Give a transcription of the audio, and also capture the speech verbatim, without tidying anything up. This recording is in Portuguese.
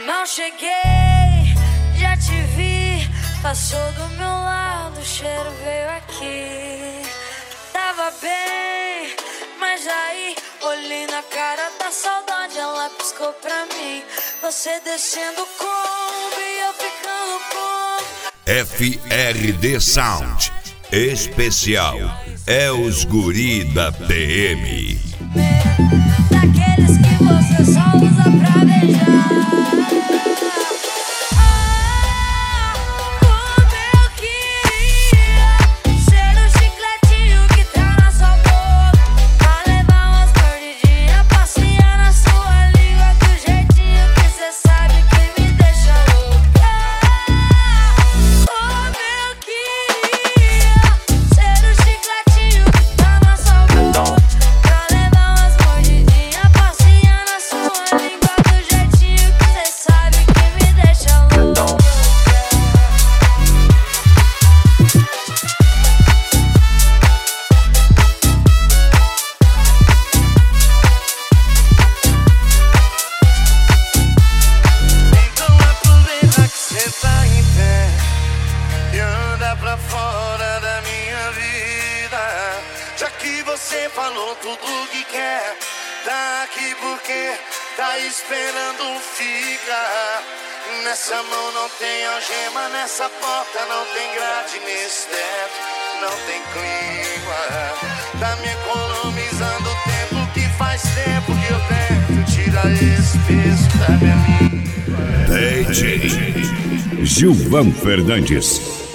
Mal cheguei, já te vi. Passou do meu lado, o cheiro veio aqui. Tava bem, mas aí olhei na cara da saudade, ela piscou pra mim. Você descendo o Kombi e eu ficando com F R D Sound especial é os guri da P M. daqueles que você só usa pra beijar. Fora da minha vida, já que você falou tudo que quer, tá aqui porque tá esperando fica. Nessa mão não tem algema, nessa porta não tem grade, nesse teto não tem clima. Tá me economizando tempo que faz tempo que eu tento tirar esse peso da minha vida. D J Gilvan Fernandes.